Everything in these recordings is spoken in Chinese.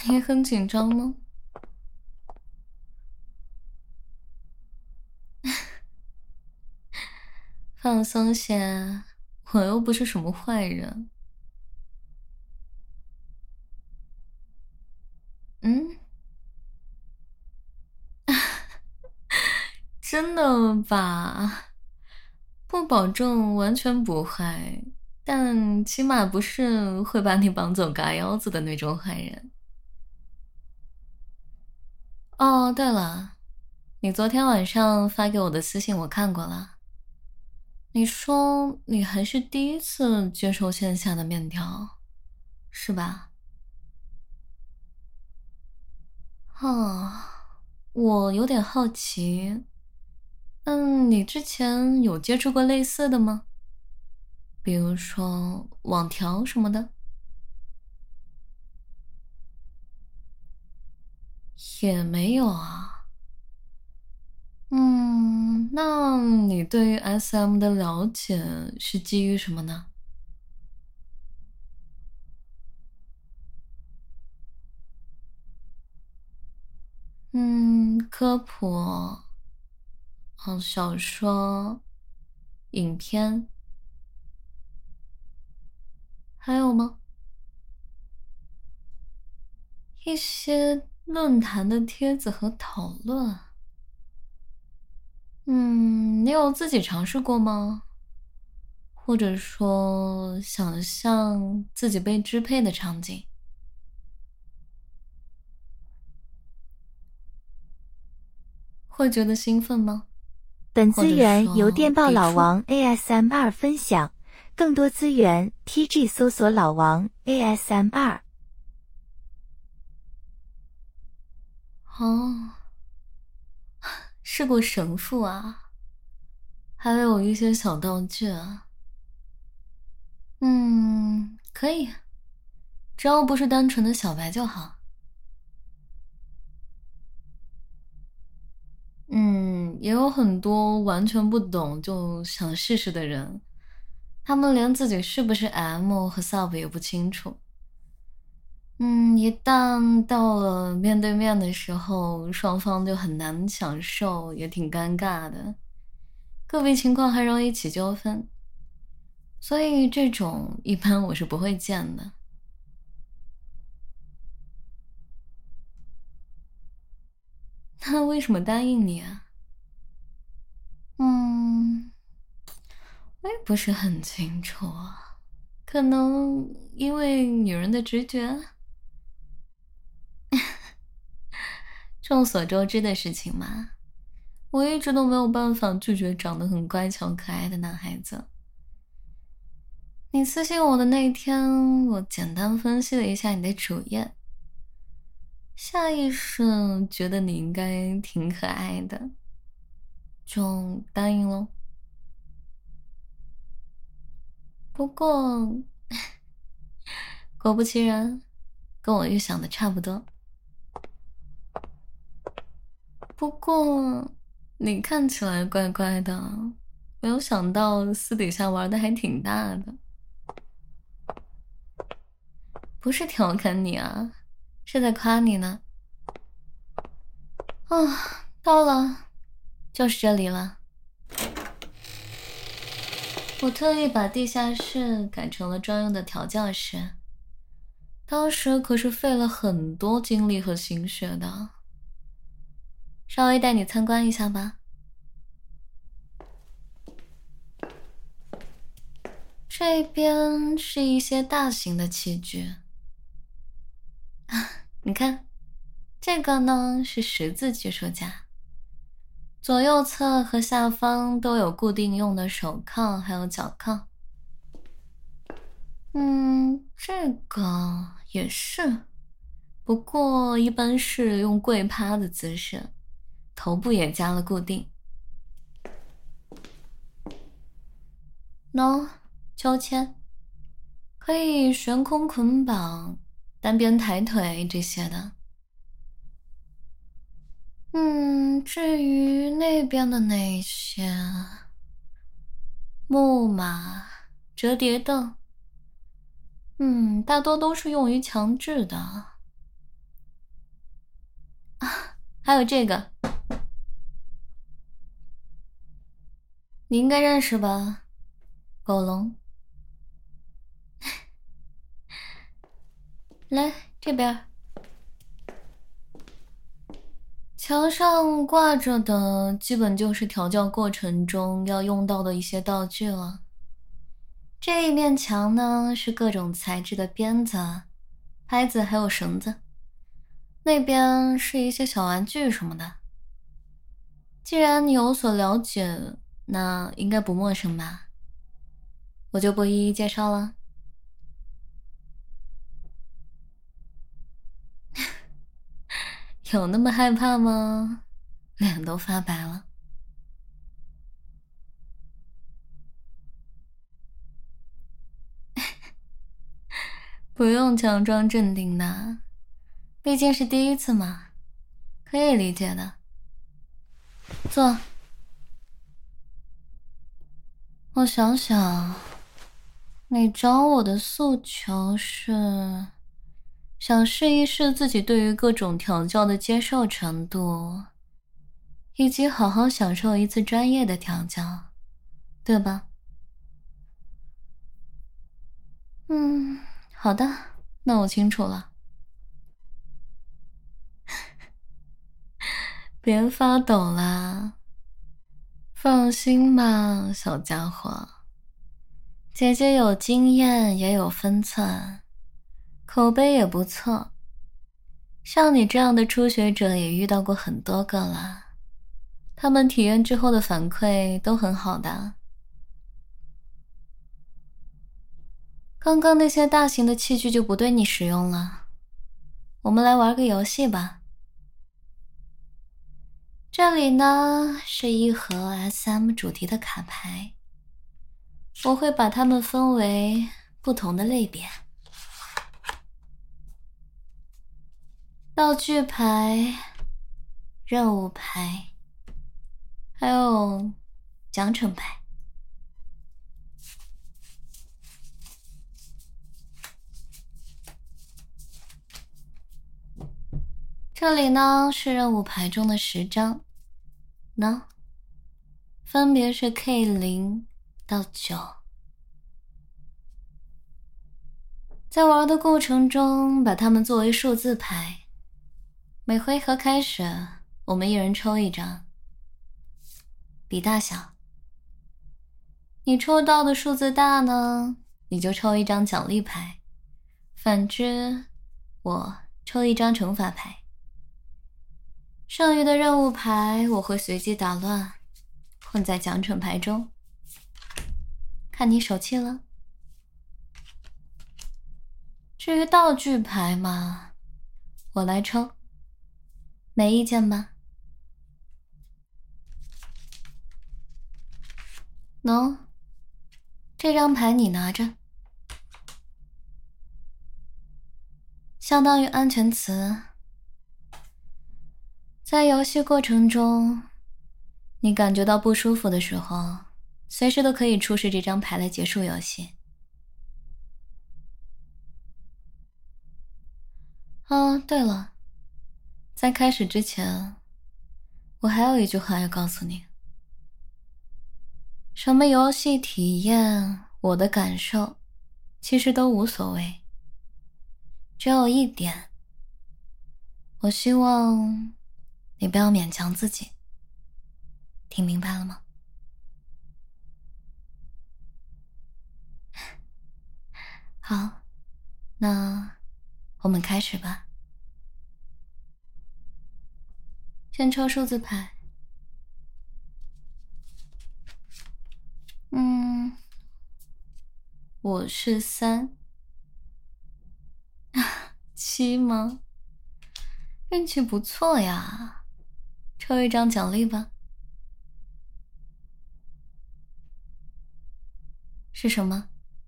你很紧张吗？放松些，我又不是什么坏人。嗯，真的吧？不保证完全不坏，但起码不是会把你绑走嘎腰子的那种坏人。哦，对了，你昨天晚上发给我的私信我看过了，你说你还是第一次接受线下的面条，是吧？哦，我有点好奇，你之前有接触过类似的吗？比如说网条什么的？也没有啊。那你对于 SM 的了解是基于什么呢？科普，小说、影片，还有吗？一些论坛的帖子和讨论。你有自己尝试过吗？或者说想象自己被支配的场景，会觉得兴奋吗？ 本资或者源由说电报抵触？ 老王 ASMR 分享，更多资源 TG 搜索老王 ASMR。 哦，是过神父啊，还有一些小道具啊。可以，只要不是单纯的小白就好。也有很多完全不懂就想试试的人，他们连自己是不是 M 和 Sub 也不清楚。一旦到了面对面的时候，双方就很难享受，也挺尴尬的，个别情况还容易起纠纷，所以这种一般我是不会见的。那为什么答应你啊？嗯，我也不是很清楚啊，可能因为女人的直觉。众所周知的事情嘛，我一直都没有办法拒绝长得很乖巧可爱的男孩子。你私信我的那一天，我简单分析了一下你的主页，下意识觉得你应该挺可爱的，就答应喽。不过，果不其然，跟我预想的差不多。不过，你看起来怪怪的，没有想到私底下玩的还挺大的。不是调侃你啊，是在夸你呢。啊，到了，就是这里了。我特意把地下室改成了专用的调教室，当时可是费了很多精力和心血的。稍微带你参观一下吧。这边是一些大型的器具，你看，这个呢是十字技术架，左右侧和下方都有固定用的手铐，还有脚铐。这个也是，不过一般是用跪趴的姿势，头部也加了固定。喏，秋千可以悬空捆绑、单边抬腿这些的。至于那边的那些木马、折叠凳，大多都是用于强制的。 还有这个，你应该认识吧？狗笼。来这边。墙上挂着的基本就是调教过程中要用到的一些道具了。这一面墙呢是各种材质的鞭子、拍子还有绳子，那边是一些小玩具什么的。既然你有所了解，那应该不陌生吧？我就不一一介绍了。有那么害怕吗？脸都发白了。不用强装镇定的，毕竟是第一次嘛，可以理解的。坐。我想想，你找我的诉求是想试一试自己对于各种调教的接受程度，以及好好享受一次专业的调教，对吧？好的，那我清楚了。别发抖啦，放心吧，小家伙。姐姐有经验，也有分寸，口碑也不错。像你这样的初学者也遇到过很多个了，他们体验之后的反馈都很好的。刚刚那些大型的器具就不对你使用了，我们来玩个游戏吧。这里呢是一盒 SM 主题的卡牌，我会把它们分为不同的类别：道具牌、任务牌，还有奖惩牌。这里呢是任务牌中的10张，呢分别是 K0到9。在玩的过程中，把它们作为数字牌。每回合开始，我们一人抽一张，比大小。你抽到的数字大呢，你就抽一张奖励牌；反之，我抽一张惩罚牌。剩余的任务牌我会随机打乱，混在奖惩牌中。看你手气了。至于道具牌嘛，我来抽，没意见吧？喏，这张牌你拿着，相当于安全词。在游戏过程中，你感觉到不舒服的时候，随时都可以出示这张牌来结束游戏。哦，对了，在开始之前，我还有一句话要告诉你。什么游戏体验，我的感受，其实都无所谓。只有一点，我希望你不要勉强自己。听明白了吗？好，那我们开始吧。先抽数字牌。我是3。7吗？运气不错呀，抽一张奖励吧。是什么？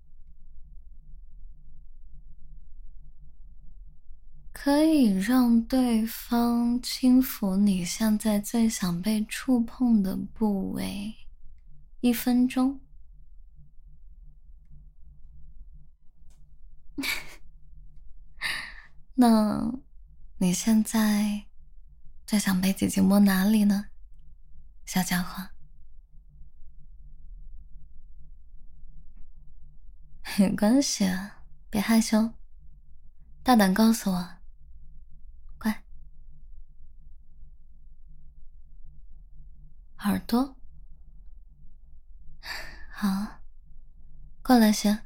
可以让对方轻抚你现在最想被触碰的部位1分钟。那你现在最想被姐姐摸哪里呢？小家伙。没关系啊，别害羞，大胆告诉我。乖。耳朵。好，过来先。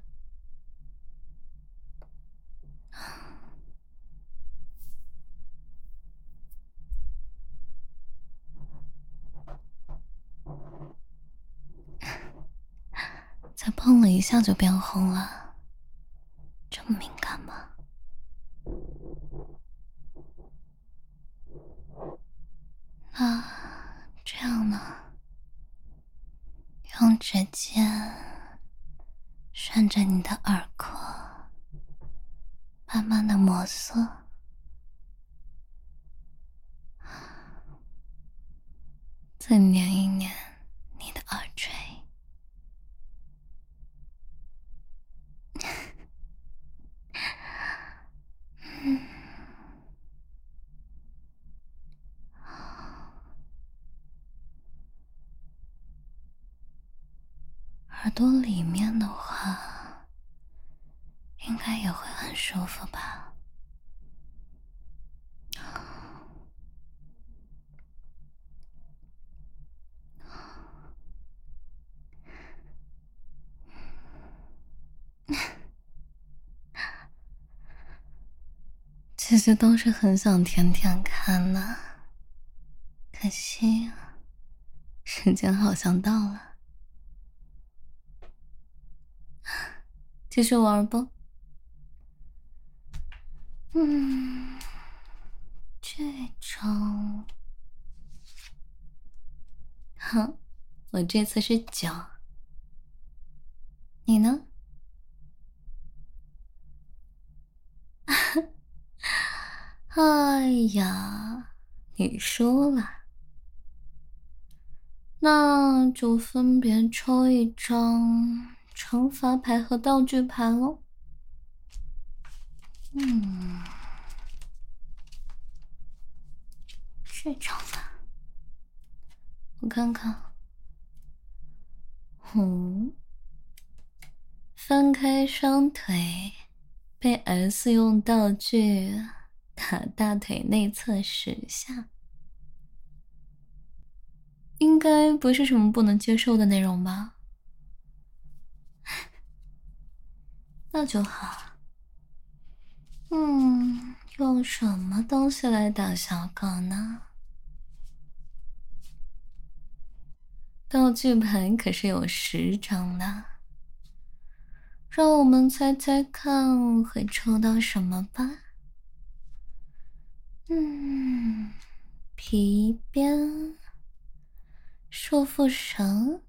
才碰了一下就变红了，这么敏感吗？那这样呢？用指尖顺着你的耳廓，慢慢的摩挲，再捻一捻你的耳垂。耳朵里面的话，应该也会很舒服吧？其实都是很想舔舔看呢，可惜时间好像到了。继续玩不？这种好，我这次是9，你呢？哎呀，你输了，那就分别抽一张惩罚牌和道具牌喽。这张吧，我看看。翻开双腿，被 S 用道具打大腿内侧10下，应该不是什么不能接受的内容吧？那就好。用什么东西来打小狗呢？道具牌可是有10张的，让我们猜猜看会抽到什么吧。皮鞭、束缚绳。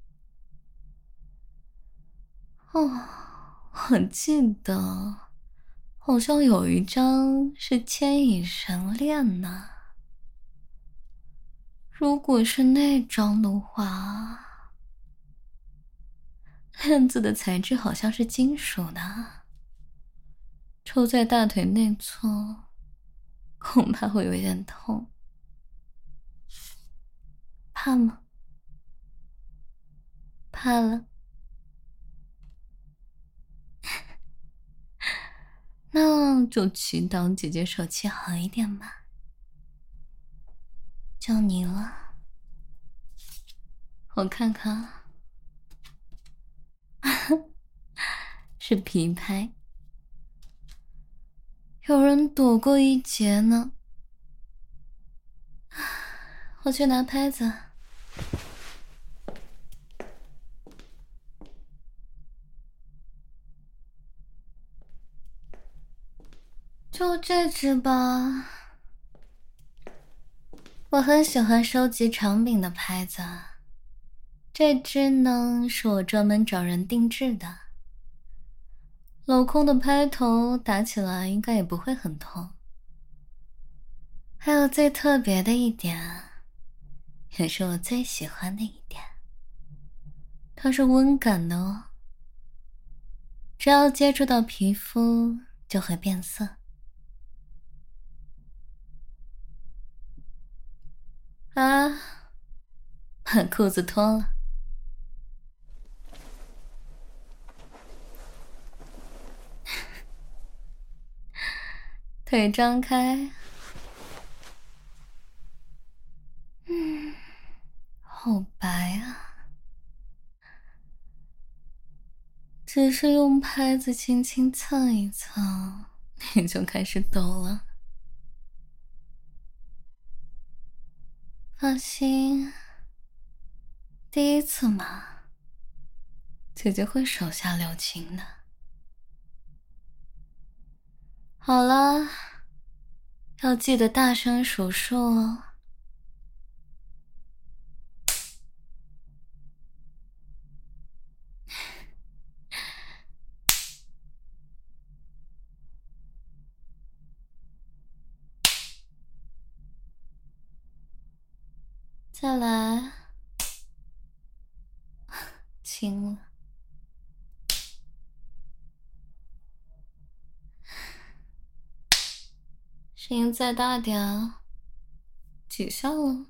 我记得好像有一张是牵引绳链呢。如果是那张的话，链子的材质好像是金属的，抽在大腿内侧，恐怕会有一点痛。怕吗？怕了。那就祈祷姐姐手气好一点吧。就你了。我看看。是皮拍。有人躲过一劫呢。我去拿拍子。就这只吧。我很喜欢收集长柄的拍子，这只呢是我专门找人定制的。镂空的拍头打起来应该也不会很痛。还有最特别的一点，也是我最喜欢的一点，它是温感的哦，只要接触到皮肤就会变色。 啊，把裤子脱了，腿张开。好白啊，只是用拍子轻轻蹭一蹭，你就开始抖了。放心，第一次嘛，姐姐会手下留情的。好了，要记得大声数数哦。再来，轻了。声音再大点啊！几下了？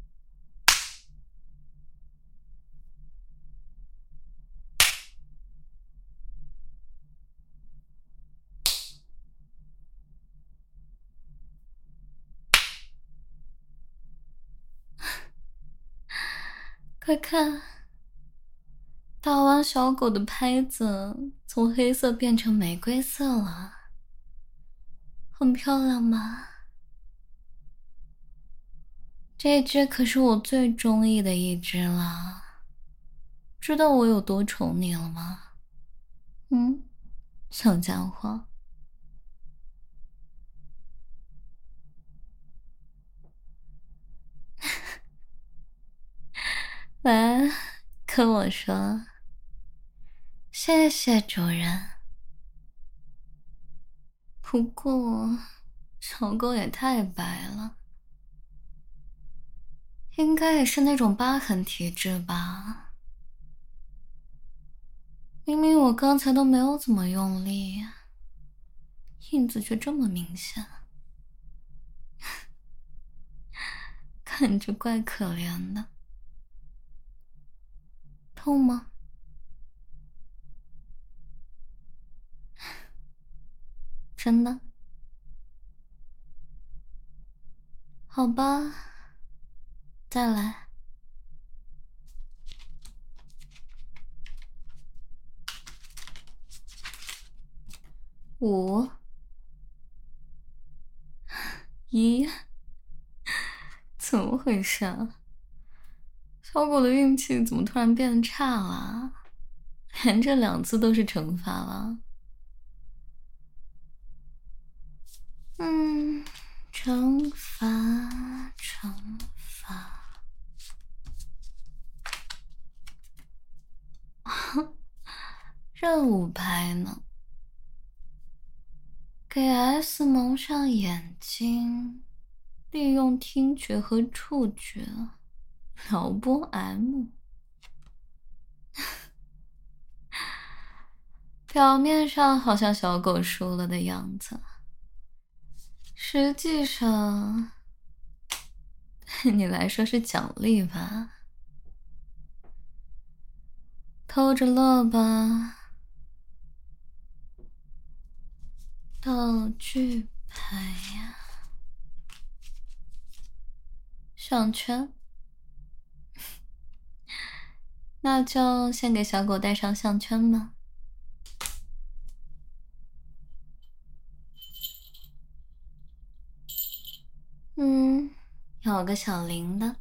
快看，大王小狗的拍子从黑色变成玫瑰色了，很漂亮吗？这只可是我最中意的一只了，知道我有多宠你了吗？小家伙。来，跟我说，谢谢主人。不过，小狗也太白了，应该也是那种疤痕体质吧？明明我刚才都没有怎么用力，印子却这么明显，看着怪可怜的。痛吗？真的？好吧，再来。5、1，怎么回事啊？小狗的运气怎么突然变差了？连着2次都是惩罚了。惩罚，惩罚。任务牌呢？给 S 蒙上眼睛，利用听觉和触觉撩拨 M。表面上好像小狗输了的样子，实际上对你来说是奖励吧？偷着乐吧。道具牌呀，项圈。那就先给小狗戴上项圈吧。有个小铃铛。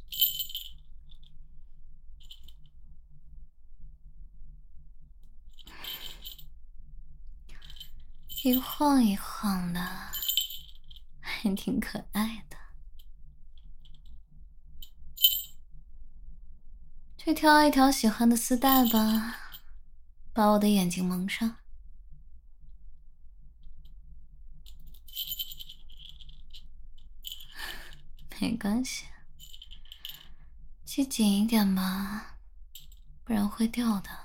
一晃一晃的，还挺可爱的。去挑一条喜欢的丝带吧，把我的眼睛蒙上。没关系，系紧一点吧，不然会掉的。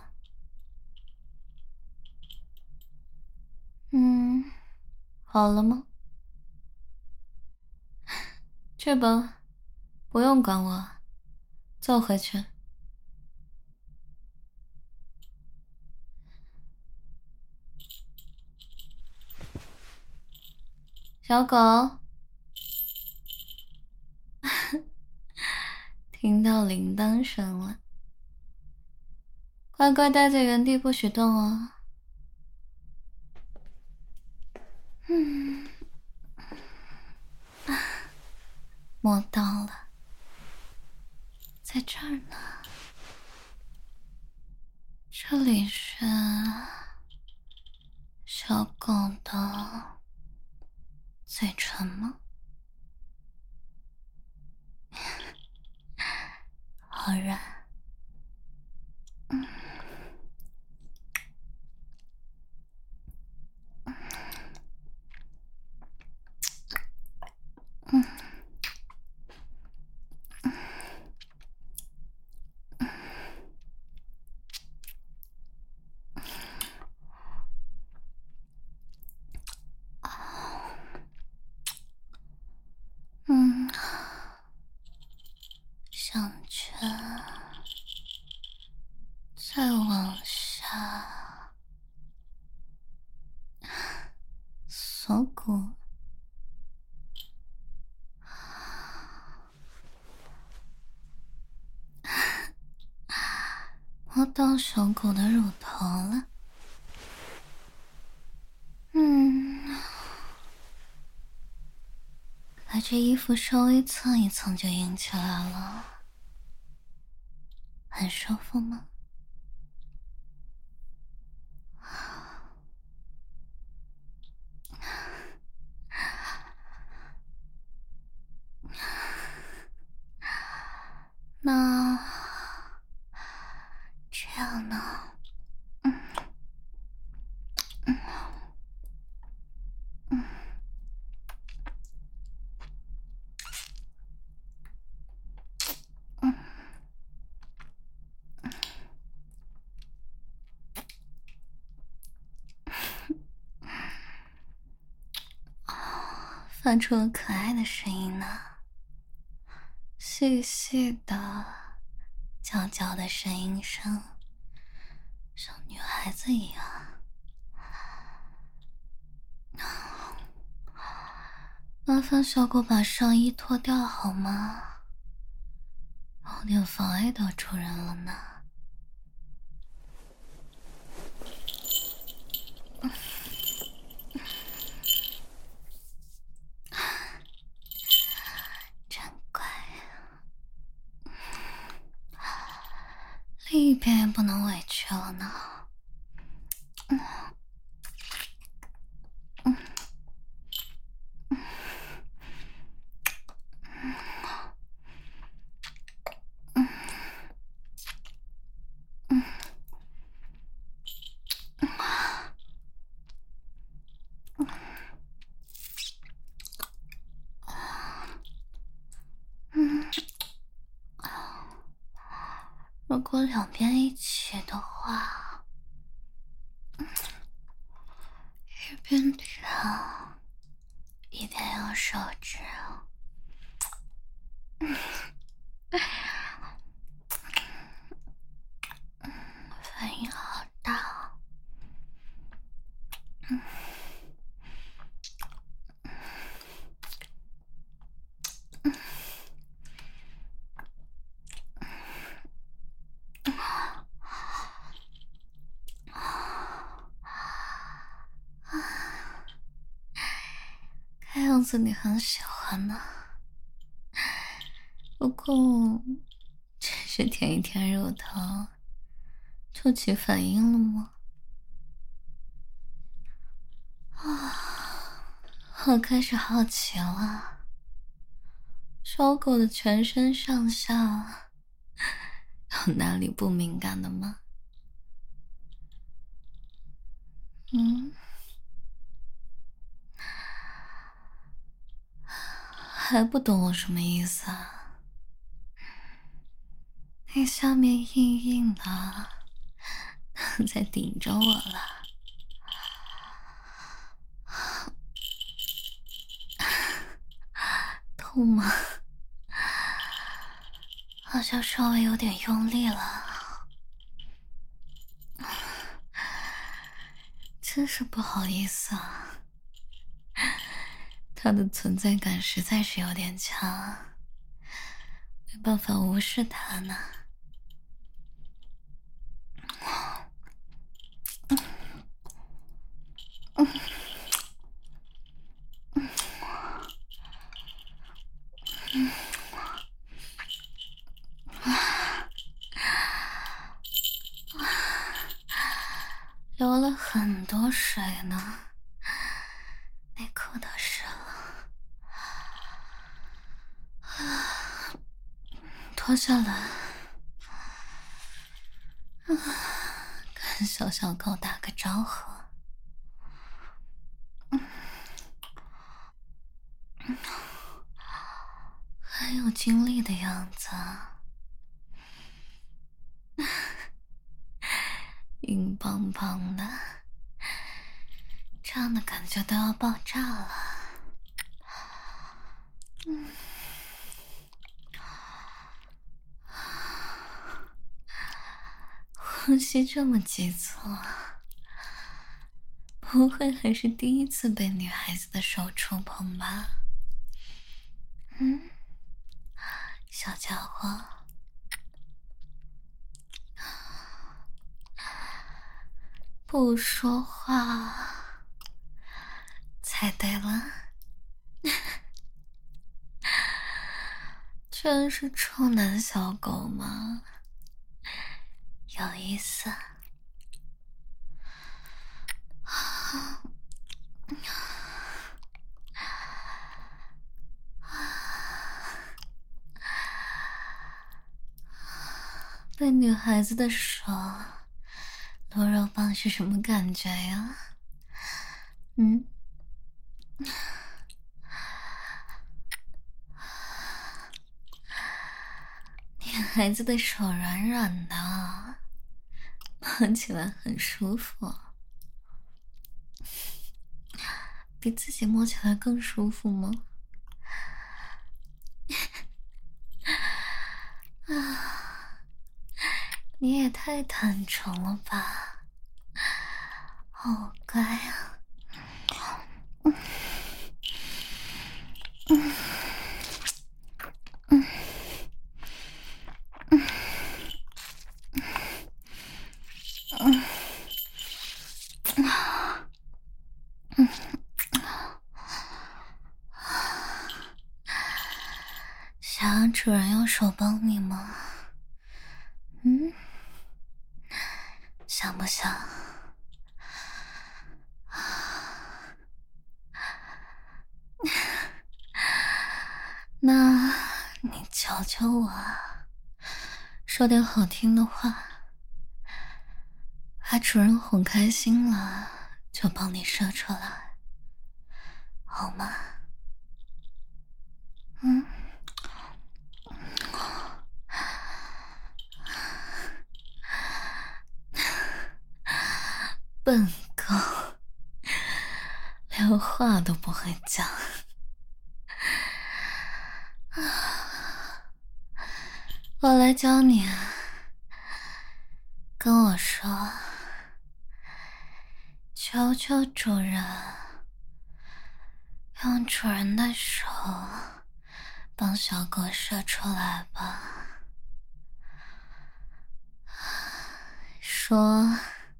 好了吗？去吧， 不用管我，坐回去。小狗，听到铃铛声了，乖乖待在原地不许动哦。摸到了，在这儿呢。这里是小狗的嘴唇吗？好软。项圈，再往下，锁骨，摸到小狗的乳头了。把这衣服稍微蹭一蹭就硬起来了，很舒服吗？那这样呢？发出了可爱的声音呢，细细的、娇娇的声音声，像女孩子一样。麻烦小狗把上衣脱掉好吗？有点妨碍到主人了呢。真乖。另一边也不能委屈了呢。如果两边一起的话，一边舔一边用手指，反应好大。看样子你很喜欢呢。不过，只是舔一舔乳头，就起反应了吗？我开始好奇了，小狗的全身上下有哪里不敏感的吗？还不懂我什么意思啊？那下面硬硬的，在顶着我了。痛吗？ 好像稍微有点用力了，真是不好意思啊。他的存在感实在是有点强，没办法无视他呢。流了很多水呢，内裤都湿了。脱下来，跟小小狗打个招呼。很有精力的样子啊，硬邦邦的，这样的感觉都要爆炸了。呼吸这么急促啊，不会还是第一次被女孩子的手触碰吧？小家伙，不说话，猜对了，居然是臭男小狗吗？有意思。被女孩子的手撸肉棒是什么感觉呀？女孩子的手软软的，摸起来很舒服，比自己摸起来更舒服吗？你也太坦诚了吧，好乖啊。想让主人用手帮你吗？想不想？那你求求我，说点好听的话，把主人哄开心了，就帮你射出来，好吗？笨狗，连话都不会讲。我来教你啊，跟我说，求求主人，用主人的手帮小狗射出来吧。说。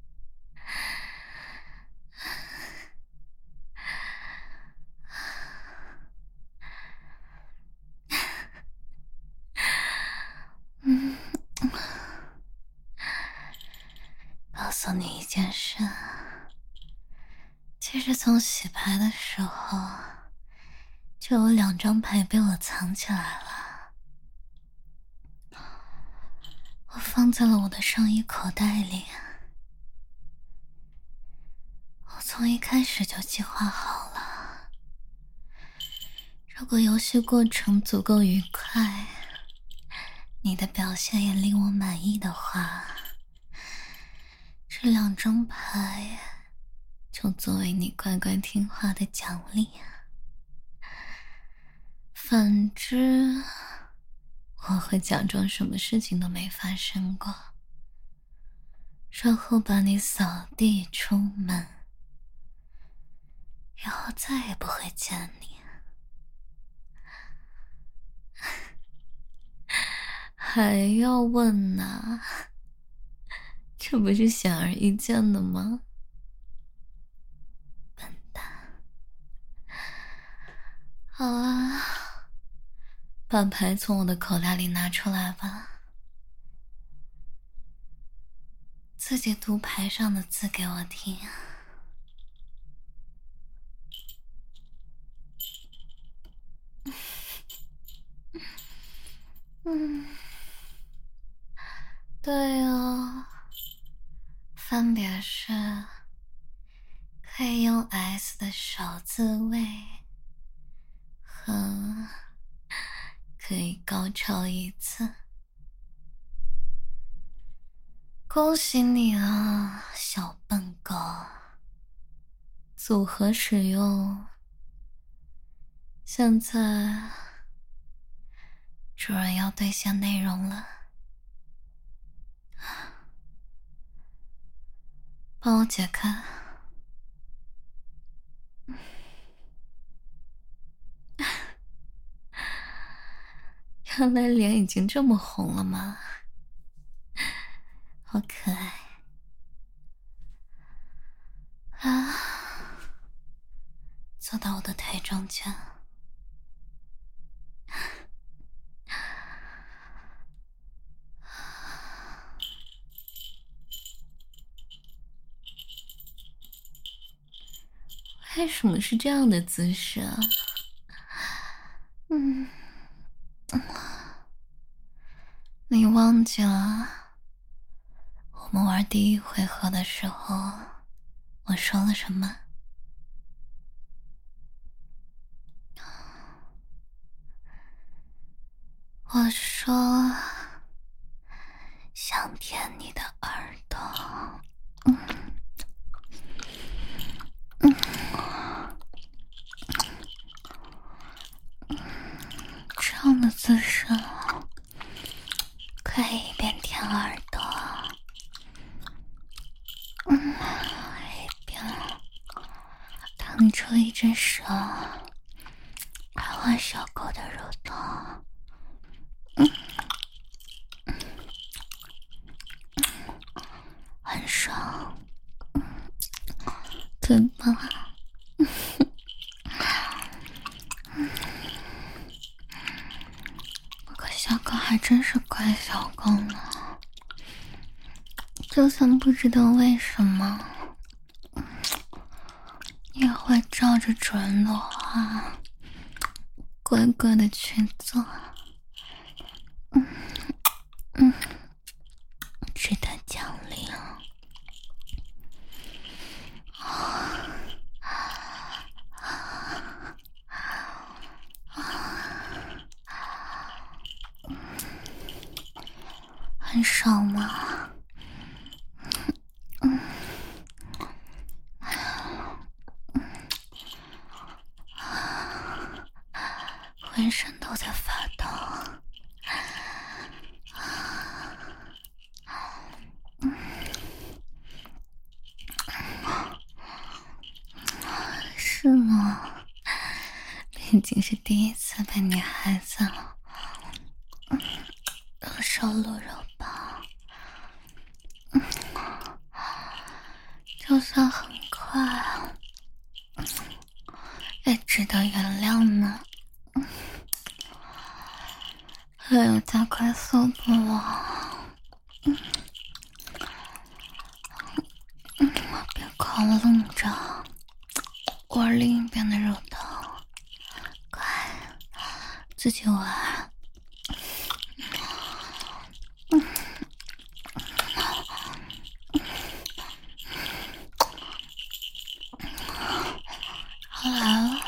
告诉你一件事，其实从洗牌的时候就有2张牌被我藏起来了，我放在了我的上衣口袋里。我从一开始就计划好了，如果游戏过程足够愉快，你的表现也令我满意的话，这2张牌就作为你乖乖听话的奖励。反之， 我会假装什么事情都没发生过，然后把你扫地出门，然后再也不会见你。还要问呐？这不是显而易见的吗？笨蛋。好啊，把牌从我的口袋里拿出来吧，自己读牌上的字给我听。对哦，分别是可以用 S 的首字位和可以高潮一次。恭喜你啊，小笨狗！组合使用，现在主人要兑现内容了，帮我解开。原来脸已经这么红了吗？好可爱啊！坐到我的腿中间。为什么是这样的姿势啊？你忘记了我们玩第一回合的时候我说了什么？我说想舔你的耳朵。这样的姿势可以一边舔耳朵，一边腾出一只手还玩小狗的乳头。很爽，对吧？可小狗还真是乖小狗呢，就算不知道为什么，也会照着主人的话乖乖的去做。值得奖励啊！很爽吗？浑身都在发抖。是吗？毕竟是第一次被女孩子手撸肉包，就算很快也值得原谅呢。还有加快速度啊！别狂愣着，玩另一边的乳头，快自己玩。好来了，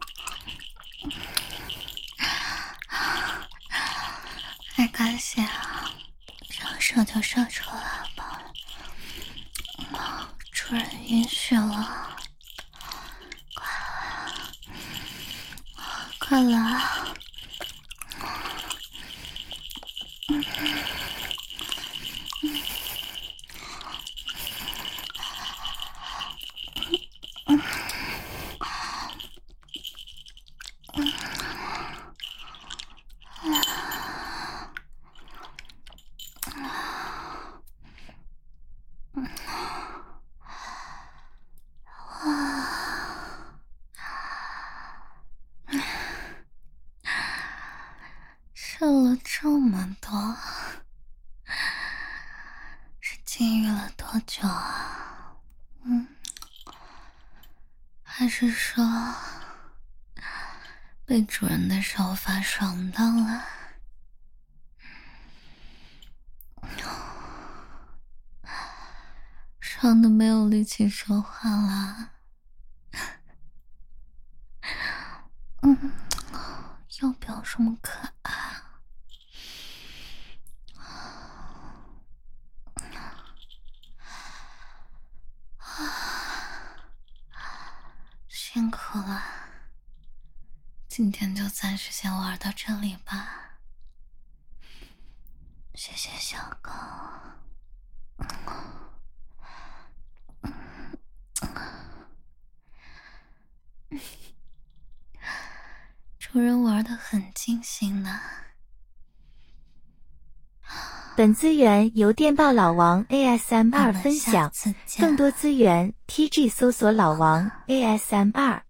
没关系啊，射就射出来吧，主人允许了，快来， 吃了这么多，是禁欲了多久啊？还是说被主人的手法爽到了？爽的没有力气说话了。要不要这么可爱辛苦了，今天就暂时先玩到这里吧。谢谢小狗。主人玩得很尽兴呢。 本资源由电报老王 ASMR 分享，更多资源 TG 搜索老王 ASMR。